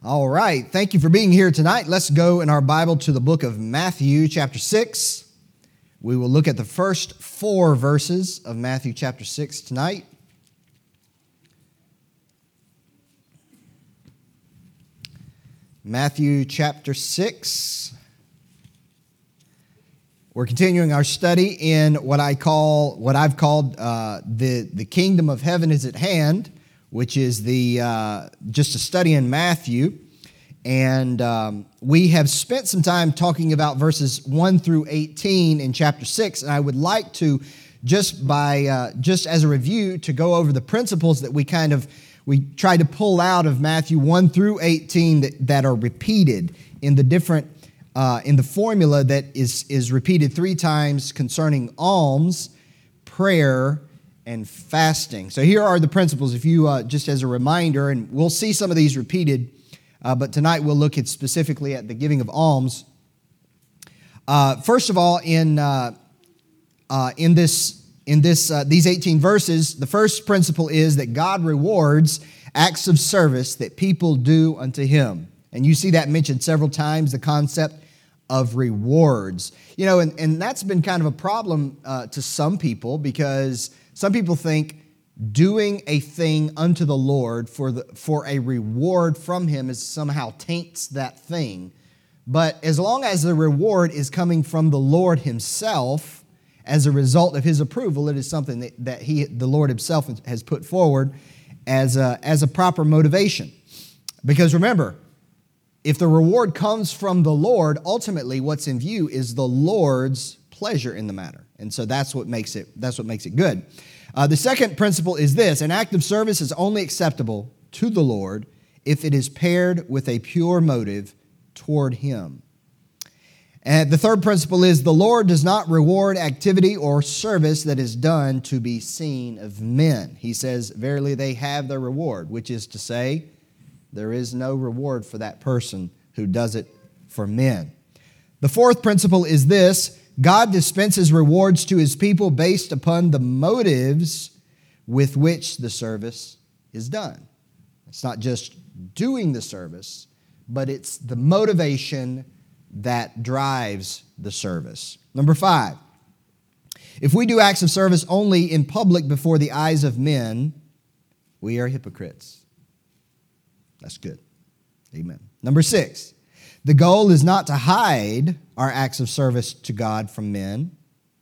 All right. Thank you for being here tonight. Let's go in our Bible to the book of Matthew, chapter 6. We will look at the first 4 verses of Matthew chapter 6 tonight. Matthew chapter 6. We're continuing our study in what I've called the kingdom of heaven is at hand, which is just a study in Matthew. And we have spent some time talking about verses 1 through 18 in chapter 6. And I would like to, just as a review, to go over the principles that we try to pull out of Matthew 1 through 18 that are repeated in the formula that is repeated 3 times concerning alms, prayer, and fasting. So here are the principles, if you just as a reminder, and we'll see some of these repeated, but tonight we'll look specifically at the giving of alms. First of all, in these 18 verses, the first principle is that God rewards acts of service that people do unto Him. And you see that mentioned several times, the concept of rewards. You know, and that's been kind of a problem to some people, because some people think doing a thing unto the Lord for a reward from Him is somehow taints that thing. But as long as the reward is coming from the Lord Himself as a result of His approval, it is something that the Lord Himself has put forward as a proper motivation. Because remember, if the reward comes from the Lord, ultimately what's in view is the Lord's pleasure in the matter. And so that's what makes it good. The second principle is this: an act of service is only acceptable to the Lord if it is paired with a pure motive toward Him. And the third principle is the Lord does not reward activity or service that is done to be seen of men. He says, verily they have their reward, which is to say, there is no reward for that person who does it for men. The fourth principle is this: God dispenses rewards to His people based upon the motives with which the service is done. It's not just doing the service, but it's the motivation that drives the service. Number 5, if we do acts of service only in public before the eyes of men, we are hypocrites. That's good. Amen. Number 6, the goal is not to hide our acts of service to God from men,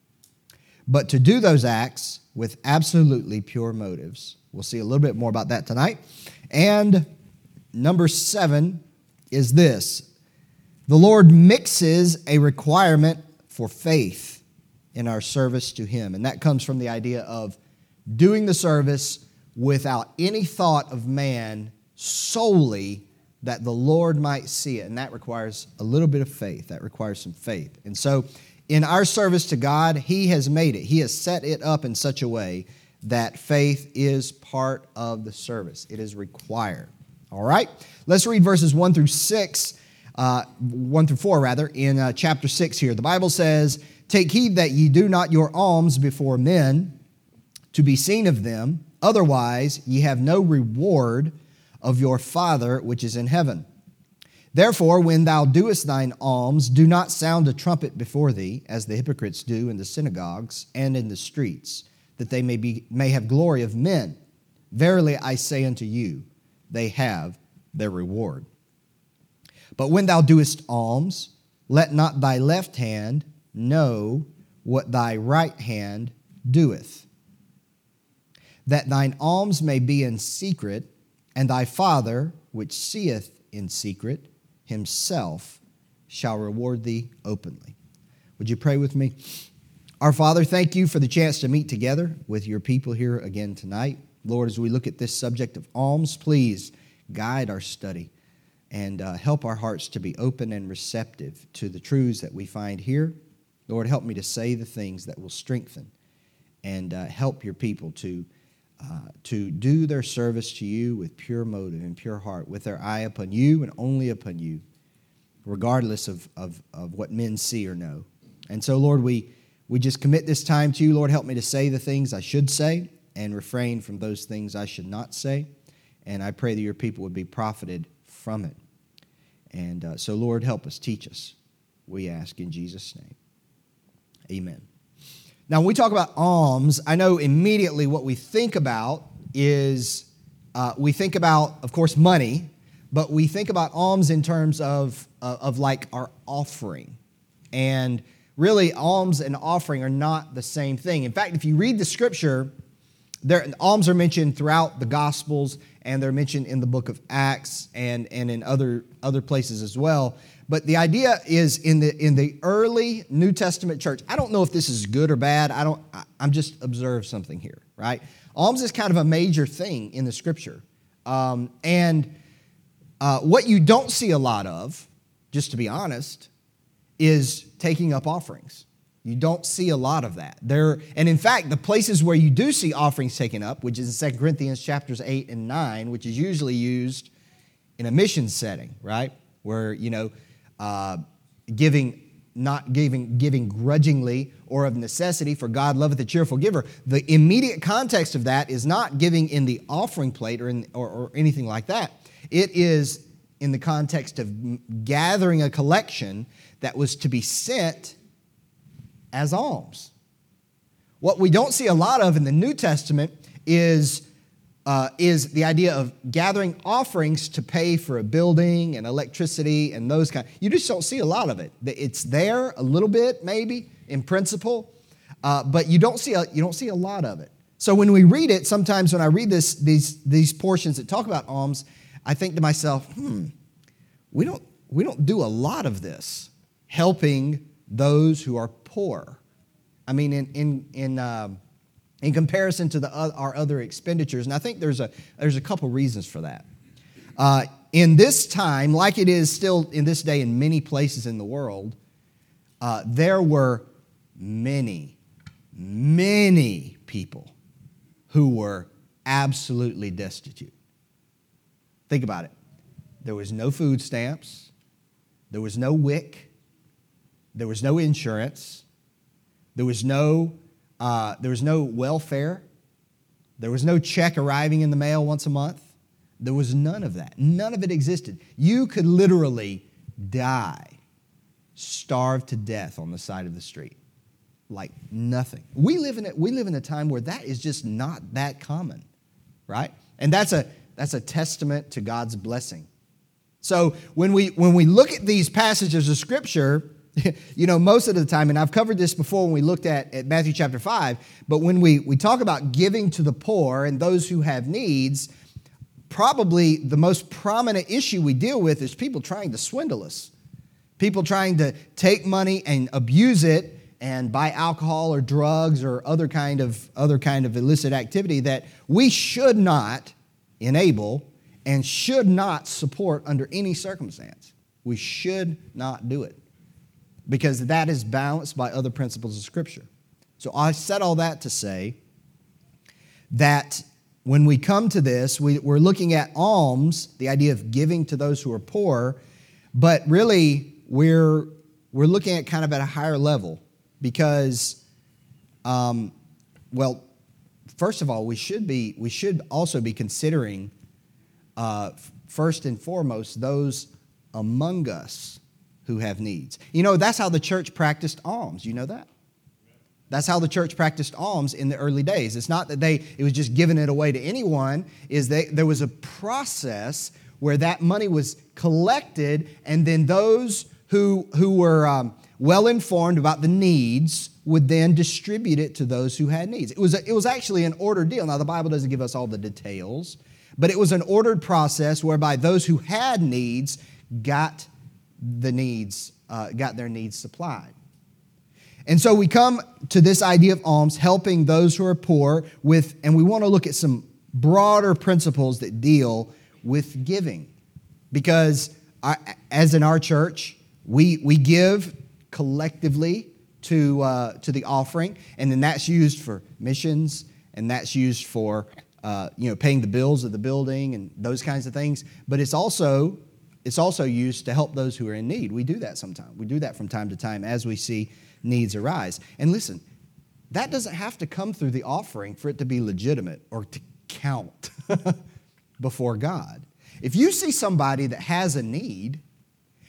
but to do those acts with absolutely pure motives. We'll see a little bit more about that tonight. And number 7 is this: the Lord mixes a requirement for faith in our service to Him. And that comes from the idea of doing the service without any thought of man, solely that the Lord might see it. And that requires a little bit of faith. That requires some faith. And so in our service to God, He has made it. He has set it up in such a way that faith is part of the service. It is required. All right? Let's read verses 1 through 4 in chapter 6 here. The Bible says, take heed that ye do not your alms before men to be seen of them. Otherwise ye have no reward of your Father which is in heaven. Therefore, when thou doest thine alms, do not sound a trumpet before thee, as the hypocrites do in the synagogues and in the streets, that they may have glory of men. Verily I say unto you, they have their reward. But when thou doest alms, let not thy left hand know what thy right hand doeth, that thine alms may be in secret, and thy Father, which seeth in secret, Himself shall reward thee openly. Would you pray with me? Our Father, thank you for the chance to meet together with your people here again tonight. Lord, as we look at this subject of alms, please guide our study and help our hearts to be open and receptive to the truths that we find here. Lord, help me to say the things that will strengthen and help your people to do their service to you with pure motive and pure heart, with their eye upon you and only upon you, regardless of what men see or know. And so, Lord, we just commit this time to you. Lord, help me to say the things I should say and refrain from those things I should not say. And I pray that your people would be profited from it. And so, Lord, help us, teach us, we ask in Jesus' name. Amen. Now, when we talk about alms, I know immediately what we think about is, we think about, of course, money, but we think about alms in terms of like our offering. And really, alms and offering are not the same thing. In fact, if you read the scripture, alms are mentioned throughout the Gospels, and they're mentioned in the book of Acts and in other places as well. But the idea is in the early New Testament church. I don't know if this is good or bad. I'm just observe something here, right? Alms is kind of a major thing in the scripture, and what you don't see a lot of, just to be honest, is taking up offerings. You don't see a lot of that. And in fact, the places where you do see offerings taken up, which is in 2 Corinthians chapters 8 and 9, which is usually used in a mission setting, right? Where, not giving grudgingly or of necessity, for God loveth a cheerful giver. The immediate context of that is not giving in the offering plate or anything like that. It is in the context of gathering a collection that was to be sent as alms. What we don't see a lot of in the New Testament is the idea of gathering offerings to pay for a building and electricity and those kind. You just don't see a lot of it. It's there a little bit, maybe in principle, but you don't see a lot of it. So when we read it, sometimes when I read these portions that talk about alms, I think to myself, we don't do a lot of this helping those who are poor. I mean, in comparison to our other expenditures, and I think there's a couple reasons for that. In this time, like it is still in this day in many places in the world, there were many people who were absolutely destitute. Think about it. There was no food stamps. There was no WIC. There was no insurance. There was no welfare. There was no check arriving in the mail once a month. There was none of that. None of it existed. You could literally die, starve to death on the side of the street, like nothing. We live in a time where that is just not that common, right? And that's a testament to God's blessing. So when we look at these passages of Scripture, most of the time, and I've covered this before when we looked at Matthew chapter 5, but when we talk about giving to the poor and those who have needs, probably the most prominent issue we deal with is people trying to swindle us. People trying to take money and abuse it and buy alcohol or drugs or other kind of illicit activity that we should not enable and should not support under any circumstance. We should not do it, because that is balanced by other principles of Scripture. So I said all that to say that when we come to this, we're looking at alms, the idea of giving to those who are poor, but really we're looking at kind of at a higher level because, first of all, we should also be considering first and foremost those among us who have needs. That's how the church practiced alms. You know that? That's how the church practiced alms in the early days. It's not that it was just giving it away to anyone. There was a process where that money was collected, and then those who were well informed about the needs would then distribute it to those who had needs. It was actually an ordered deal. Now, the Bible doesn't give us all the details, but it was an ordered process whereby those who had needs got their needs supplied. And so we come to this idea of alms, helping those who are poor and we want to look at some broader principles that deal with giving. Because as in our church, we give collectively to the offering, and then that's used for missions, and that's used for paying the bills of the building and those kinds of things. But it's also used to help those who are in need. We do that sometimes. We do that from time to time as we see needs arise. And listen, that doesn't have to come through the offering for it to be legitimate or to count before God. If you see somebody that has a need,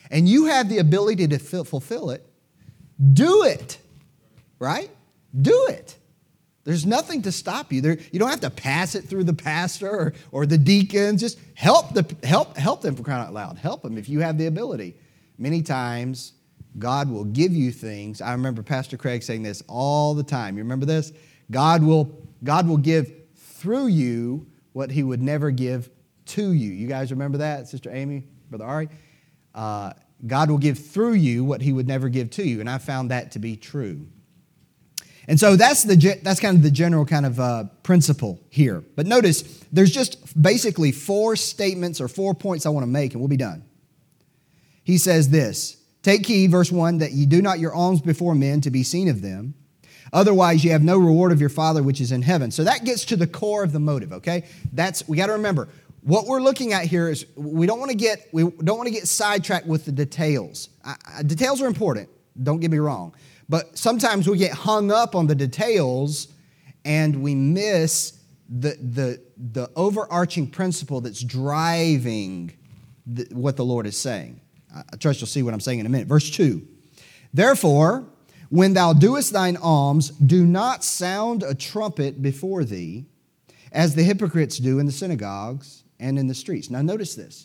and you have the ability to fulfill it, do it, right? Do it. There's nothing to stop you. You don't have to pass it through the pastor or the deacons. Just help them for crying out loud. Help them if you have the ability. Many times, God will give you things. I remember Pastor Craig saying this all the time. You remember this? God will give through you what he would never give to you. You guys remember that, Sister Amy, Brother Ari? God will give through you what he would never give to you. And I found that to be true. And so that's kind of the general kind of principle here. But notice, there's just basically 4 statements or 4 points I want to make, and we'll be done. He says this, take heed, verse 1, that ye do not your alms before men to be seen of them. Otherwise, ye have no reward of your Father which is in heaven. So that gets to the core of the motive, okay? We got to remember, what we're looking at here is we don't want to get sidetracked with the details. Details are important, don't get me wrong. But sometimes we get hung up on the details and we miss the overarching principle that's driving what the Lord is saying. I trust you'll see what I'm saying in a minute. Verse 2, therefore, when thou doest thine alms, do not sound a trumpet before thee, as the hypocrites do in the synagogues and in the streets. Now notice this.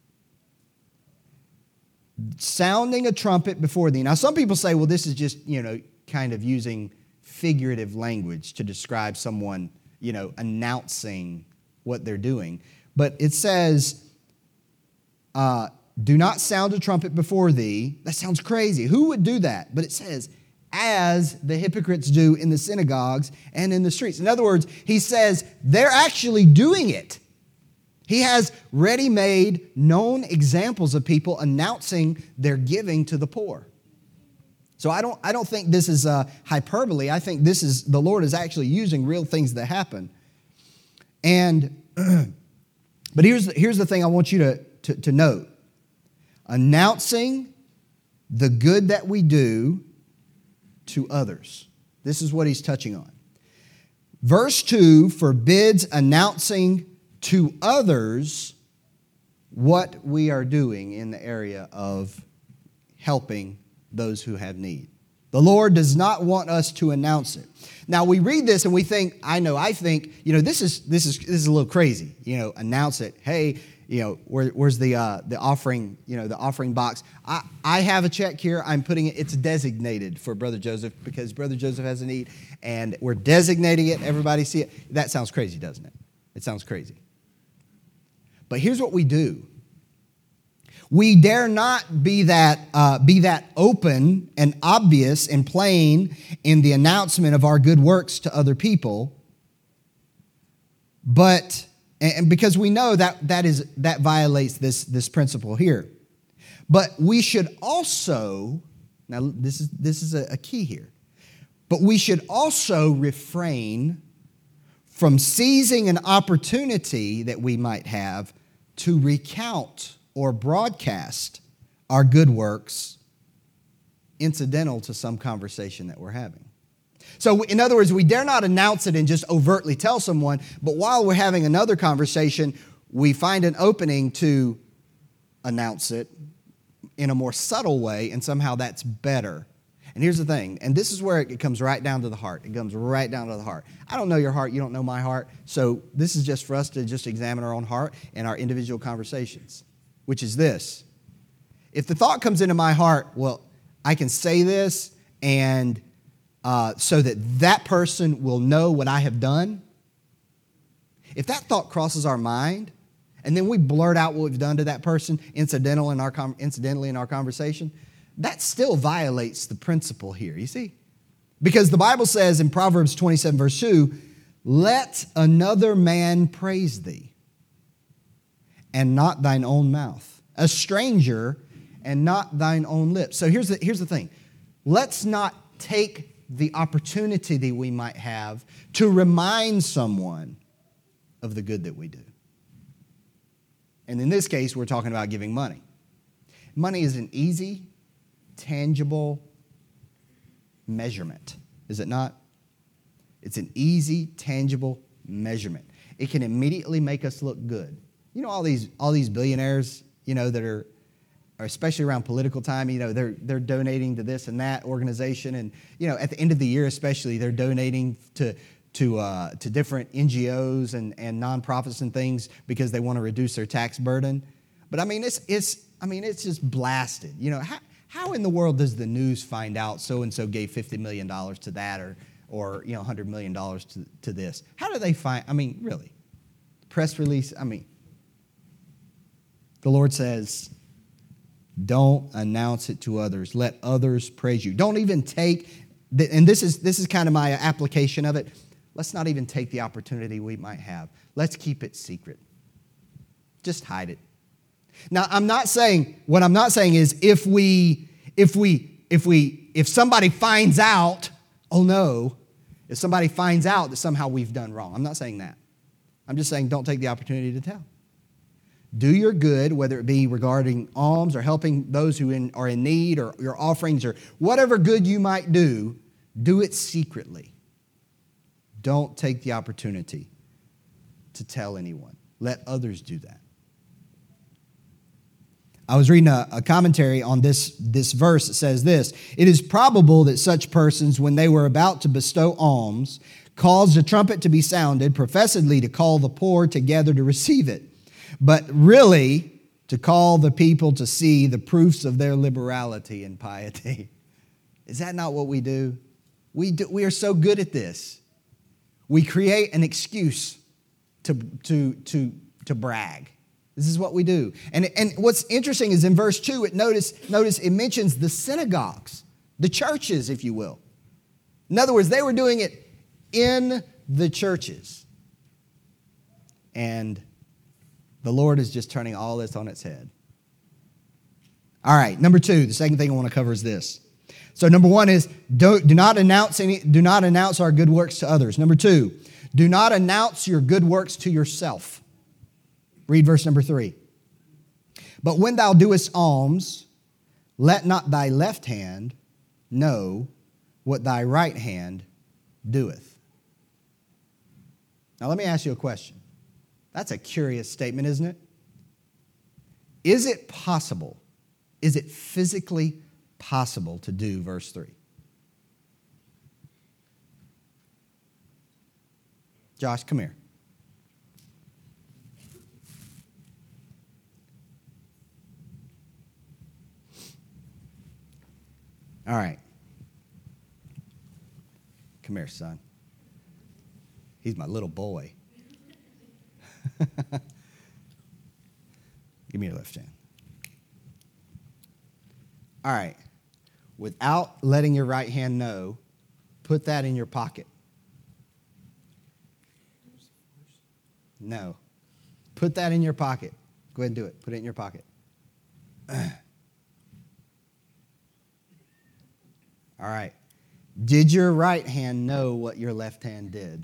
Sounding a trumpet before thee. Now some people say, well, this is just, kind of using figurative language to describe someone, announcing what they're doing. But it says, do not sound a trumpet before thee. That sounds crazy. Who would do that? But it says, as the hypocrites do in the synagogues and in the streets. In other words, he says they're actually doing it. He has ready-made, known examples of people announcing their giving to the poor. So I don't think this is hyperbole. I think the Lord is actually using real things that happen. And but here's the thing I want you to note. Announcing the good that we do to others. This is what he's touching on. Verse 2 forbids announcing to others what we are doing in the area of helping those who have need. The Lord does not want us to announce it. Now we read this and we think, I think, this is a little crazy. Announce it. Hey, where's the offering, the offering box. I have a check here. I'm putting it, it's designated for Brother Joseph because Brother Joseph has a need and we're designating it. Everybody see it. That sounds crazy, doesn't it? It sounds crazy. But here's what we do. We dare not be that open and obvious and plain in the announcement of our good works to other people. But and because we know that violates this principle here. But we should also, now this is a key here. But we should also refrain from seizing an opportunity that we might have to recount or broadcast our good works incidental to some conversation that we're having. So in other words, we dare not announce it and just overtly tell someone, but while we're having another conversation, we find an opening to announce it in a more subtle way, and somehow that's better. And here's the thing, and this is where it comes right down to the heart. It comes right down to the heart. I don't know your heart, you don't know my heart, so this is just for us to just examine our own heart and our individual conversations, which is this. If the thought comes into my heart, well, I can say this and so that person will know what I have done. If that thought crosses our mind, and then we blurt out what we've done to that person incidentally in our conversation, that still violates the principle here, you see? Because the Bible says in Proverbs 27, verse 2, let another man praise thee, and not thine own mouth, a stranger, and not thine own lips. So here's the thing. Let's not take the opportunity that we might have to remind someone of the good that we do. And in this case, we're talking about giving money. Money is an easy, tangible measurement, is it not? It's an easy, tangible measurement. It can immediately make us look good. You know all these billionaires, that are or especially around political time, they're donating to this and that organization, and at the end of the year, especially, they're donating to different NGOs and nonprofits and things because they want to reduce their tax burden. But it's just blasted. How in the world does the news find out so and so gave $50 million to that or $100 million to this? How do they find? Really, press release. The Lord says, don't announce it to others. Let others praise you. Don't even take, and this is kind of my application of it. Let's not even take the opportunity we might have. Let's keep it secret. Just hide it. Now, what I'm not saying is if somebody finds out, oh no, if somebody finds out that somehow we've done wrong. I'm not saying that. I'm just saying don't take the opportunity to tell. Do your good, whether it be regarding alms or helping those who are in need or your offerings or whatever good you might do it secretly. Don't take the opportunity to tell anyone. Let others do that. I was reading a commentary on this verse that says this: it is probable that such persons, when they were about to bestow alms, caused a trumpet to be sounded, professedly to call the poor together to receive it, but really to call the people to see the proofs of their liberality and piety. Is that not what we do? We are so good at this. We create an excuse to brag. This is what we do. And what's interesting is in verse 2, notice it mentions the synagogues, the churches, if you will. In other words, they were doing it in the churches. And the Lord is just turning all this on its head. All right, number 2, the second thing I want to cover is this. So number 1 is do not announce our good works to others. Number 2, do not announce your good works to yourself. Read verse number 3. But when thou doest alms, let not thy left hand know what thy right hand doeth. Now let me ask you a question. That's a curious statement, isn't it? Is it possible, is it physically possible to do verse 3? Josh, come here. All right. Come here, son. He's my little boy. Give me your left hand. All right. Without letting your right hand know, put that in your pocket. No. Put that in your pocket. Go ahead and do it. Put it in your pocket. All right. Did your right hand know what your left hand did?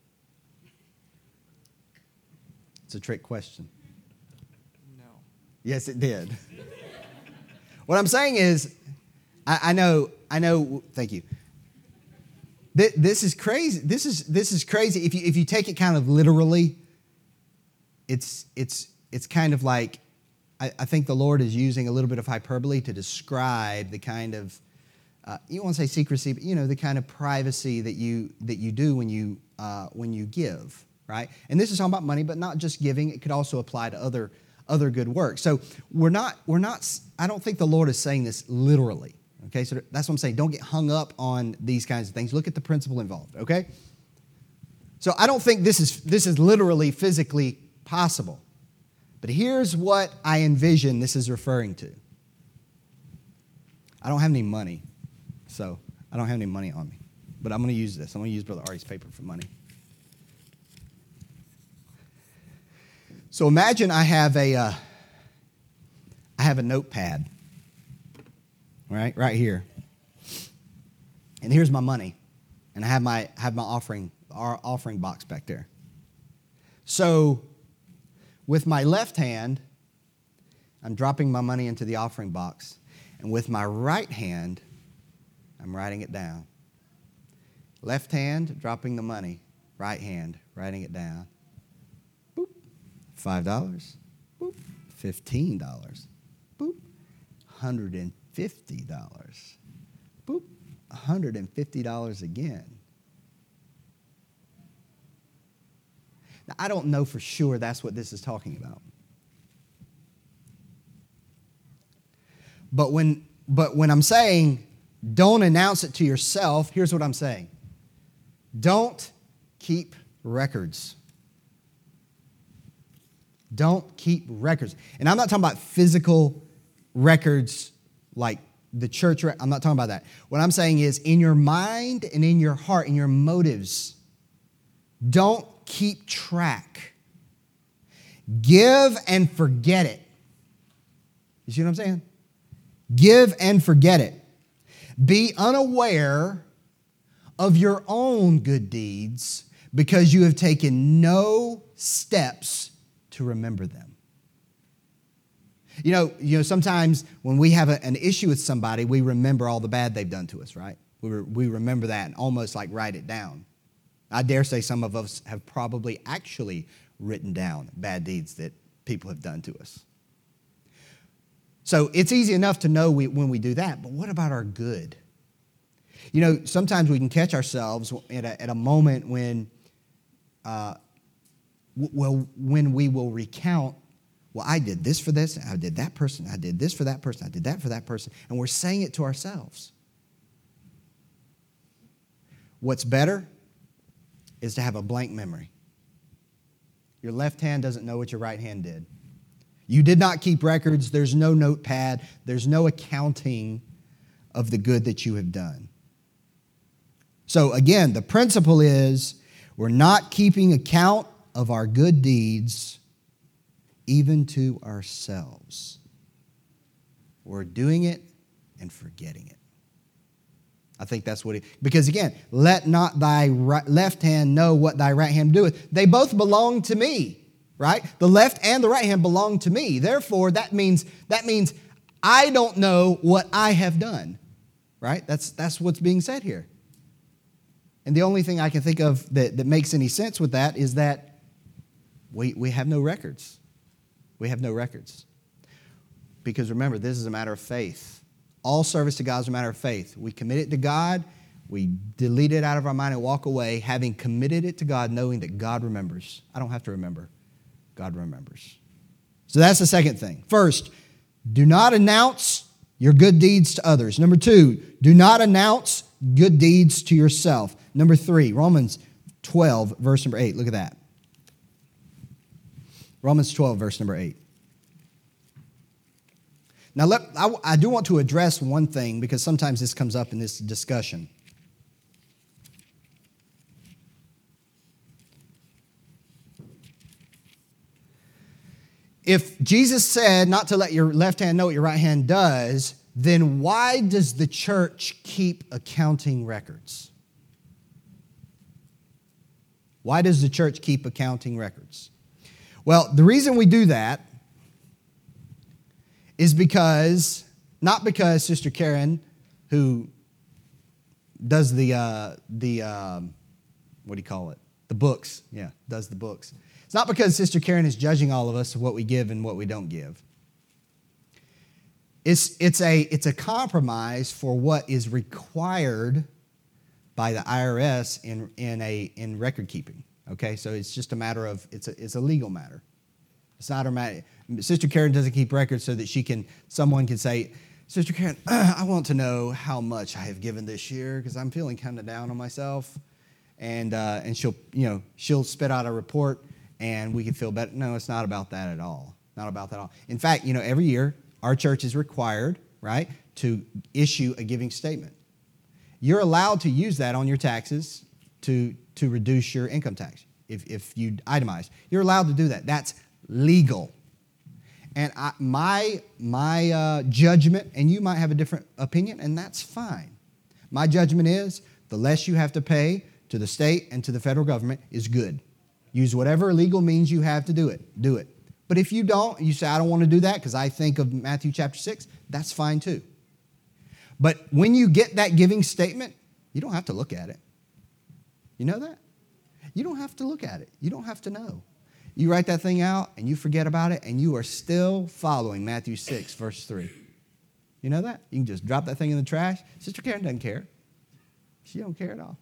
It's a trick question. No. Yes, it did. What I'm saying is, I know, thank you. This is crazy. This is crazy. If you take it kind of literally, it's kind of like, I think the Lord is using a little bit of hyperbole to describe the kind of, you don't want to say secrecy, but the kind of privacy that you do when you give, right? And this is talking about money, but not just giving. It could also apply to other good works. So we're not. I don't think the Lord is saying this literally. Okay, so that's what I'm saying. Don't get hung up on these kinds of things. Look at the principle involved. Okay. So I don't think this is literally physically possible. But here's what I envision this is referring to. I don't have any money. So I don't have any money on me. But I'm going to use this. I'm going to use Brother Ari's paper for money. So imagine I have a notepad, right here. And here's my money. And I have my offering box back there. So with my left hand, I'm dropping my money into the offering box. And with my right hand, I'm writing it down. Left hand, dropping the money. Right hand, writing it down. Boop. $5. Boop. $15. Boop. $150. Boop, $150 again. Now, I don't know for sure that's what this is talking about. But when I'm saying don't announce it to yourself, here's what I'm saying. Don't keep records. Don't keep records. And I'm not talking about physical records like the church. I'm not talking about that. What I'm saying is in your mind and in your heart, in your motives, don't keep track. Give and forget it. You see what I'm saying? Give and forget it. Be unaware of your own good deeds because you have taken no steps to remember them. You know, sometimes when we have an issue with somebody, we remember all the bad they've done to us, right? We remember that and almost like write it down. I dare say some of us have probably actually written down bad deeds that people have done to us. So it's easy enough to know when we do that, but what about our good? You know, sometimes we can catch ourselves at a moment when we will recount, well, I did this for this, I did that person, I did this for that person, I did that for that person, and we're saying it to ourselves. What's better is to have a blank memory. Your left hand doesn't know what your right hand did. You did not keep records. There's no notepad. There's no accounting of the good that you have done. So again, the principle is we're not keeping account of our good deeds even to ourselves. We're doing it and forgetting it. I think that's what because again, let not thy left hand know what thy right hand doeth. They both belong to me. Right? The left and the right hand belong to me. Therefore, that means I don't know what I have done. Right? That's what's being said here. And the only thing I can think of that makes any sense with that is that we have no records. We have no records. Because remember, this is a matter of faith. All service to God is a matter of faith. We commit it to God. We delete it out of our mind and walk away, having committed it to God, knowing that God remembers. I don't have to remember. God remembers. So that's the second thing. First, do not announce your good deeds to others. Number two, do not announce good deeds to yourself. Number three, Romans 12, verse number 8. Look at that. Romans 12, verse number 8. Now, I do want to address one thing because sometimes this comes up in this discussion. If Jesus said not to let your left hand know what your right hand does, then why does the church keep accounting records? Why does the church keep accounting records? Well, the reason we do that is not because Sister Karen, who does the books, does the books. It's not because Sister Karen is judging all of us of what we give and what we don't give. It's a compromise for what is required by the IRS in record keeping. Okay, so it's just a matter of it's a legal matter. It's not a matter. Sister Karen doesn't keep records so that someone can say, Sister Karen, I want to know how much I have given this year because I'm feeling kind of down on myself, and she'll spit out a report. And we can feel better. No, it's not about that at all. Not about that at all. In fact, every year, our church is required, right, to issue a giving statement. You're allowed to use that on your taxes to reduce your income tax if you itemize. You're allowed to do that. That's legal. And my judgment, and you might have a different opinion, and that's fine. My judgment is the less you have to pay to the state and to the federal government is good. Use whatever legal means you have to do it. Do it. But if you don't, you say, I don't want to do that because I think of Matthew chapter 6, that's fine too. But when you get that giving statement, you don't have to look at it. You know that? You don't have to look at it. You don't have to know. You write that thing out and you forget about it and you are still following Matthew 6, verse 3. You know that? You can just drop that thing in the trash. Sister Karen doesn't care. She don't care at all.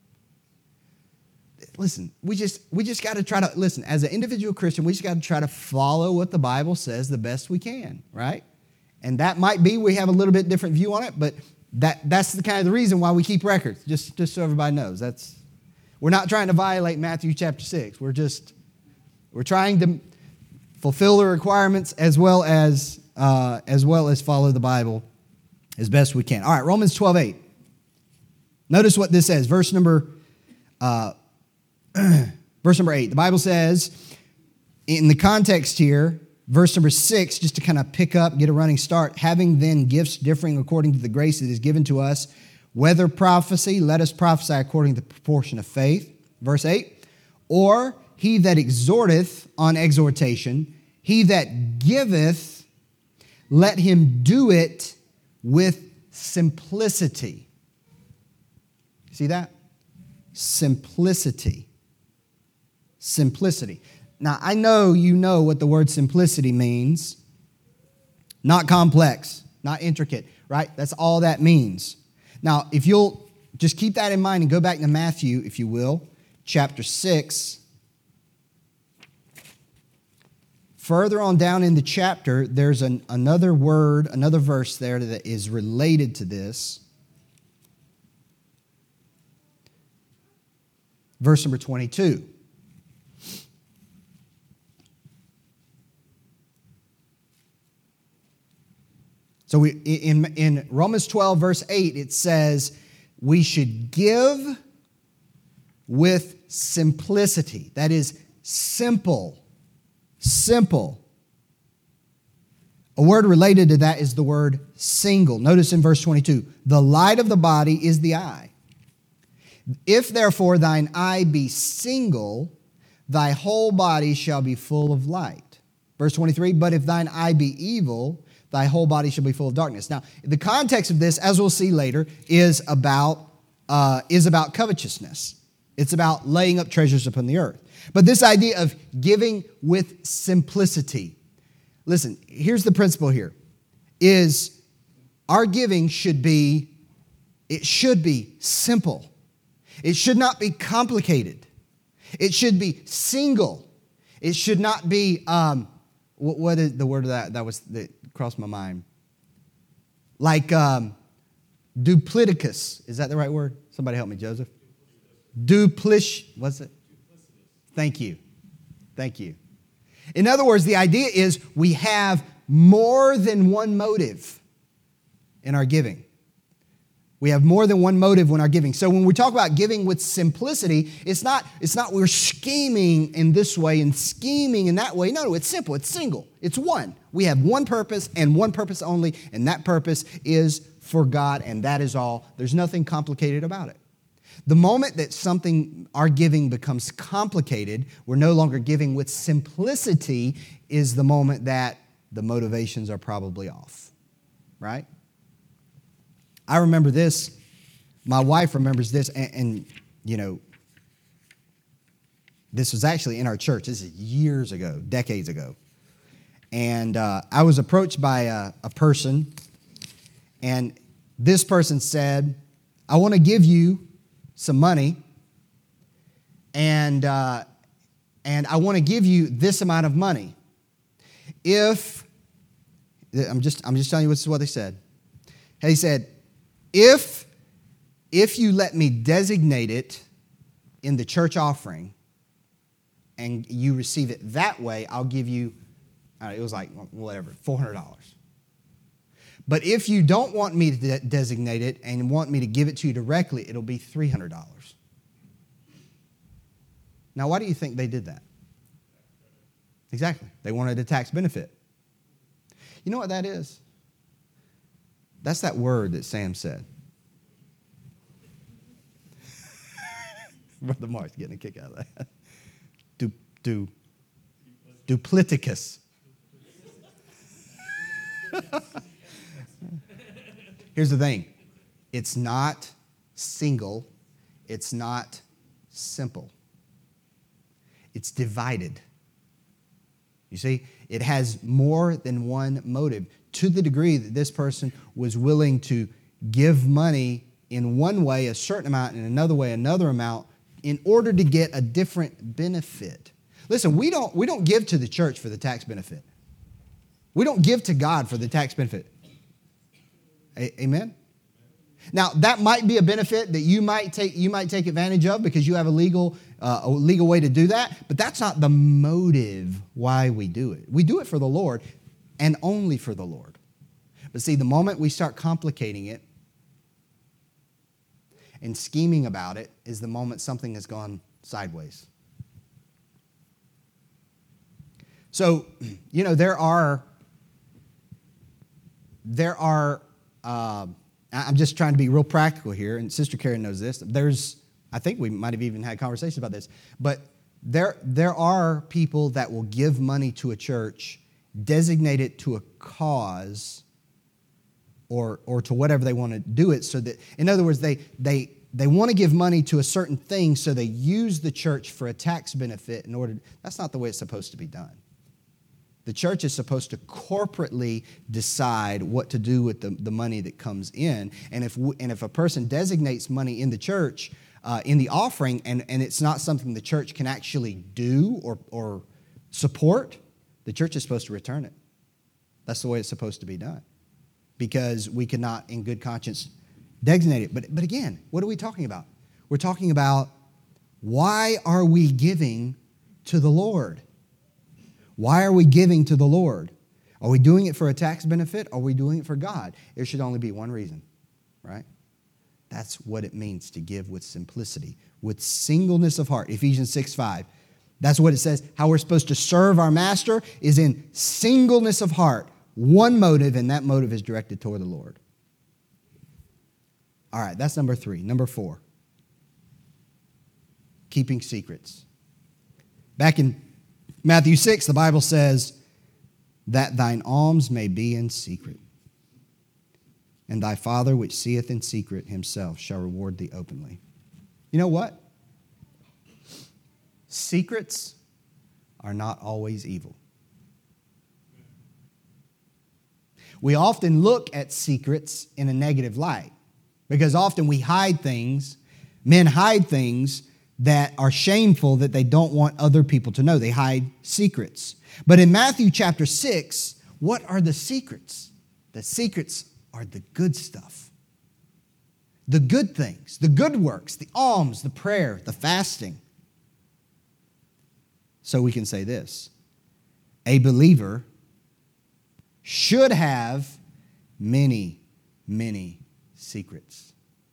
Listen, we just got to try to, listen, as an individual Christian, we just got to try to follow what the Bible says the best we can, right? And that might be we have a little bit different view on it, but that's the kind of the reason why we keep records, just so everybody knows. We're not trying to violate Matthew chapter 6. We're trying to fulfill the requirements as well as follow the Bible as best we can. All right, Romans 12:8. Notice what this says. Verse number 8. The Bible says, in the context here, verse number 6, just to kind of pick up, get a running start, having then gifts differing according to the grace that is given to us, whether prophecy, let us prophesy according to the proportion of faith. Verse 8, or he that exhorteth on exhortation, he that giveth, let him do it with simplicity. See that? Simplicity. Simplicity. Now, I know you know what the word simplicity means. Not complex, not intricate, right? That's all that means. Now, if you'll just keep that in mind and go back to Matthew, if you will, chapter 6. Further on down in the chapter, there's another word, another verse there that is related to this. Verse number 22. So in Romans 12, verse 8, it says, we should give with simplicity. That is simple. Simple. A word related to that is the word single. Notice in verse 22, the light of the body is the eye. If therefore thine eye be single, thy whole body shall be full of light. Verse 23, but if thine eye be evil, thy whole body shall be full of darkness. Now, the context of this, as we'll see later, is about covetousness. It's about laying up treasures upon the earth. But this idea of giving with simplicity. Listen, here's the principle here, is our giving should be simple. It should not be complicated. It should be single. It should not be, what is the word of that crossed my mind? Like duplicitous. Is that the right word? Somebody help me, Joseph. What's it? Thank you. In other words, the idea is we have more than one motive in our giving. We have more than one motive when our giving. So when we talk about giving with simplicity, it's not we're scheming in this way and scheming in that way. No, it's simple. It's single. It's one. We have one purpose and one purpose only, and that purpose is for God, and that is all. There's nothing complicated about it. The moment that our giving becomes complicated, we're no longer giving with simplicity, is the moment that the motivations are probably off, right? I remember this. My wife remembers this, and you know, this was actually in our church. This is years ago, decades ago. And I was approached by a person, and this person said, I want to give you some money, and I want to give you this amount of money. I'm just telling you this is what they said. He said, if you let me designate it in the church offering and you receive it that way, I'll give you, it was like, whatever, $400. But if you don't want me to designate it and want me to give it to you directly, it'll be $300. Now, why do you think they did that? Exactly. They wanted a tax benefit. You know what that is? That's that word that Sam said. Brother Mark's getting a kick out of that. Duplicitous. Here's the thing. It's not single. It's not simple. It's divided. You see, it has more than one motive. to the degree that this person was willing to give money in one way, a certain amount, in another way, another amount, in order to get a different benefit. Listen, we don't give to the church for the tax benefit. We don't give to God for the tax benefit. Amen? Now, that might be a benefit that you might take advantage of because you have a legal way to do that, but that's not the motive why we do it. We do it for the Lord and only for the Lord. But see, the moment we start complicating it and scheming about it is the moment something has gone sideways. So, there are I'm just trying to be real practical here, and Sister Karen knows this. I think we might have even had conversations about this, but there are people that will give money to a church, designate it to a cause, or to whatever they want to do it, so that, in other words, they want to give money to a certain thing, so they use the church for a tax benefit in order. That's not the way it's supposed to be done. The church is supposed to corporately decide what to do with the money that comes in. And if a person designates money in the church, in the offering, and it's not something the church can actually do or support, the church is supposed to return it. That's the way it's supposed to be done. Because we cannot, in good conscience, designate it. But again, what are we talking about? We're talking about, why are we giving to the Lord? Why are we giving to the Lord? Are we doing it for a tax benefit? Or are we doing it for God? There should only be one reason, right? That's what it means to give with simplicity, with singleness of heart. Ephesians 6:5. That's what it says. How we're supposed to serve our master is in singleness of heart. One motive, and that motive is directed toward the Lord. All right, that's number 3. Number 4. Keeping secrets. Back in Matthew 6, the Bible says, that thine alms may be in secret, and thy Father which seeth in secret himself shall reward thee openly. You know what? Secrets are not always evil. We often look at secrets in a negative light, because often we hide things, men hide things that are shameful that they don't want other people to know. They hide secrets. But in Matthew chapter 6, what are the secrets? The secrets are the good stuff. The good things, the good works, the alms, the prayer, the fasting. So we can say this: a believer should have many, many secrets.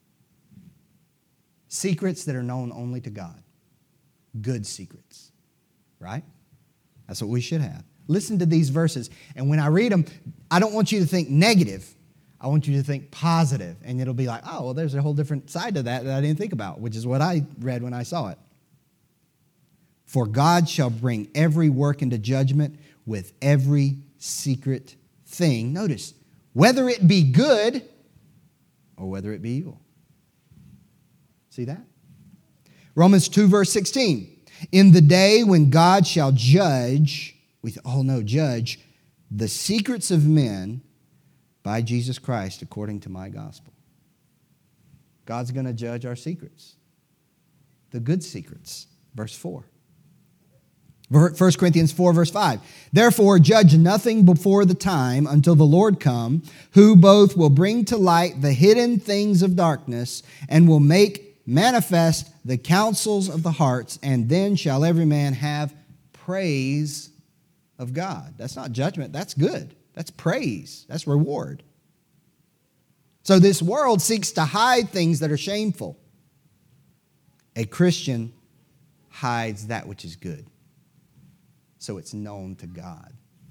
Secrets that are known only to God. Good secrets. Right? That's what we should have. Listen to these verses. And when I read them, I don't want you to think negative. I want you to think positive. And it'll be like, oh, well, there's a whole different side to that I didn't think about, which is what I read when I saw it. For God shall bring every work into judgment with every secret thing. Notice, whether it be good or whether it be evil. See that? Romans 2 verse 16. In the day when God shall judge, we all know judge, the secrets of men by Jesus Christ according to my gospel. God's going to judge our secrets. The good secrets. Verse 4. 1 Corinthians 4 verse 5. Therefore judge nothing before the time until the Lord come, who both will bring to light the hidden things of darkness and will make manifest the counsels of the hearts, and then shall every man have praise of God. That's not judgment. That's good. That's praise. That's reward. So this world seeks to hide things that are shameful. A Christian hides that which is good, so it's known to God.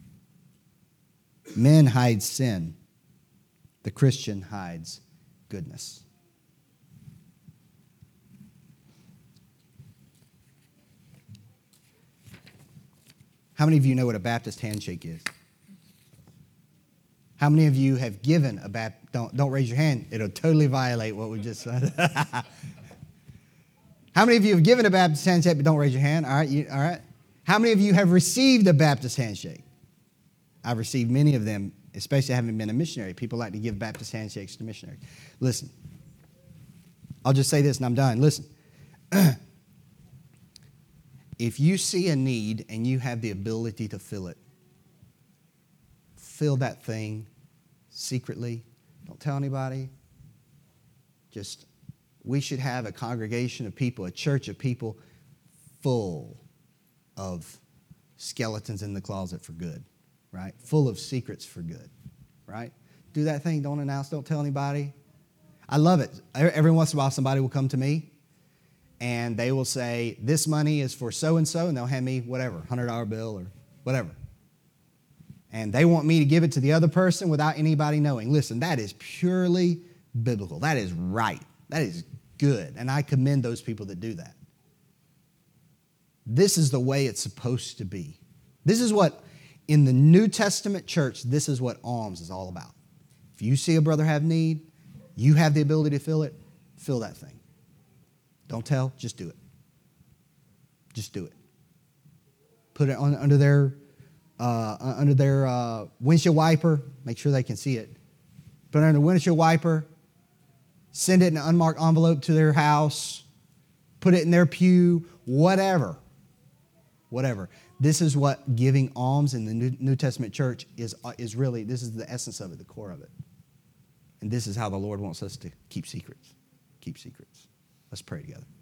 Men hide sin. The Christian hides goodness. How many of you know what a Baptist handshake is? How many of you have given a Baptist? Don't raise your hand. It'll totally violate what we just said. How many of you have given a Baptist handshake, but don't raise your hand? All right, all right. How many of you have received a Baptist handshake? I've received many of them especially having been a missionary. People like to give Baptist handshakes to missionaries. Listen, I'll just say this and I'm done. Listen, if you see a need and you have the ability to fill it, fill that thing secretly. Don't tell anybody. Just, we should have a congregation of people, a church of people full of skeletons in the closet for good, right? Full of secrets for good, right? Do that thing. Don't announce. Don't tell anybody. I love it. Every once in a while, somebody will come to me and they will say, this money is for so-and-so, and they'll hand me whatever, $100 bill or whatever. And they want me to give it to the other person without anybody knowing. Listen, that is purely biblical. That is right. That is good. And I commend those people that do that. This is the way it's supposed to be. This is what, in the New Testament church, this is what alms is all about. If you see a brother have need, you have the ability to fill it, fill that thing. Don't tell, just do it. Just do it. Put it on under their windshield wiper. Make sure they can see it. Put it under the windshield wiper. Send it in an unmarked envelope to their house. Put it in their pew. Whatever. This is what giving alms in the New Testament church is really. This is the essence of it, the core of it. And this is how the Lord wants us to keep secrets. Keep secrets. Let's pray together.